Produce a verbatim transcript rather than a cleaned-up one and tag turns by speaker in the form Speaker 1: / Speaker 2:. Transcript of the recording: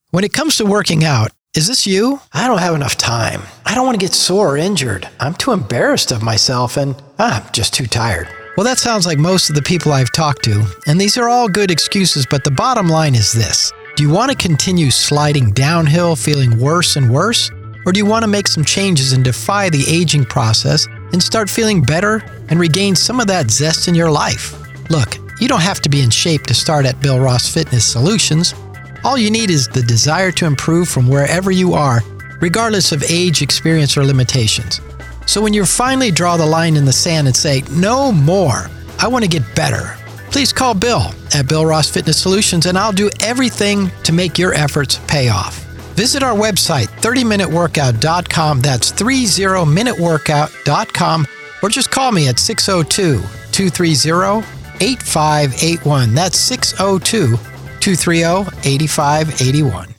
Speaker 1: When it comes to working out, is this you? I don't have enough time. I don't want to get sore or injured. I'm too embarrassed of myself and I'm just too tired. Well, that sounds like most of the people I've talked to, and these are all good excuses, but the bottom line is this. Do you want to continue sliding downhill, feeling worse and worse? Or do you want to make some changes and defy the aging process and start feeling better and regain some of that zest in your life? Look, you don't have to be in shape to start at Bill Ross Fitness Solutions. All you need is the desire to improve from wherever you are, regardless of age, experience, or limitations. So when you finally draw the line in the sand and say, no more, I want to get better, please call Bill at Bill Ross Fitness Solutions and I'll do everything to make your efforts pay off. Visit our website, thirty minute workout dot com. That's thirty minute workout dot com. Or just call me at six oh two, two three zero, eight five eight one. That's six oh two, two three zero, eight five eight one.